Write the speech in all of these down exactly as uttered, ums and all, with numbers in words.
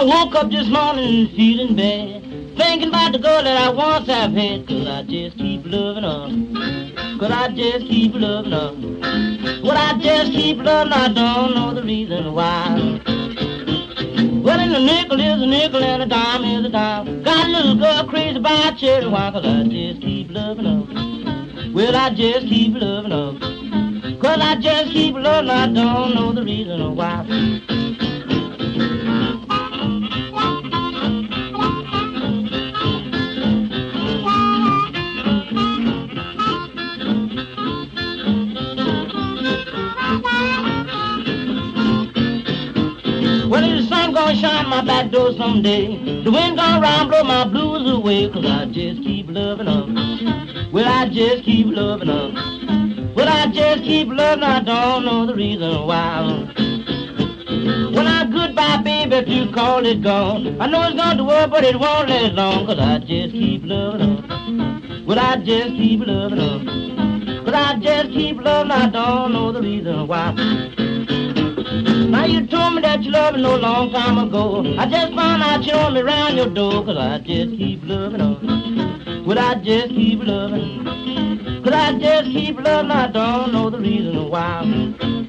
I woke up this morning feeling bad, thinking about the girl that I once have had. Cause I just keep loving her, cause I just keep loving her. Well, I just keep loving her, I don't know the reason why. Well, and a nickel is a nickel and a dime is a dime. Got a little girl crazy about cherry wine, cause I just keep loving her. Well, I just keep loving her, cause I just keep loving her, I don't know the reason why. Well, the sun gonna shine my back door someday. The wind gonna round blow my blues away. Cause I just keep loving her. Well, I just keep loving her. Well, I just keep loving her. I don't know the reason why. When I goodbye, baby, if you call it gone, I know it's gonna do it, but it won't last long. Cause I just keep loving her. Well, I just keep loving her. But I just keep loving her. I don't know the reason why. Now you told me that you loved me no long time ago. I just found out you own me round your door. Cause I just keep loving her. Well, I just keep loving her. Cause I just keep loving her. I don't know the reason why.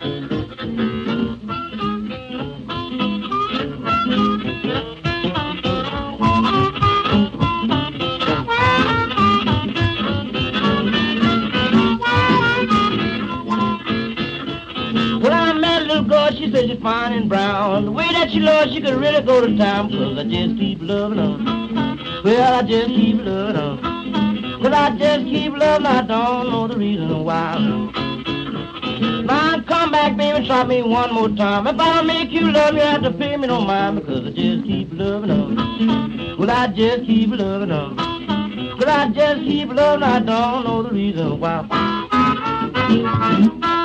She said she's fine and brown. The way that she loves, she could really go to town. Cause I just keep loving her. Well, I just keep loving her. Cause I just keep loving her. I don't know the reason why. Now come back, baby, try me one more time. If I don't make you love me, you have to pay me no mind. Because I just keep loving her. Well, I just keep loving her. Cause I just keep loving her. I don't know the reason why.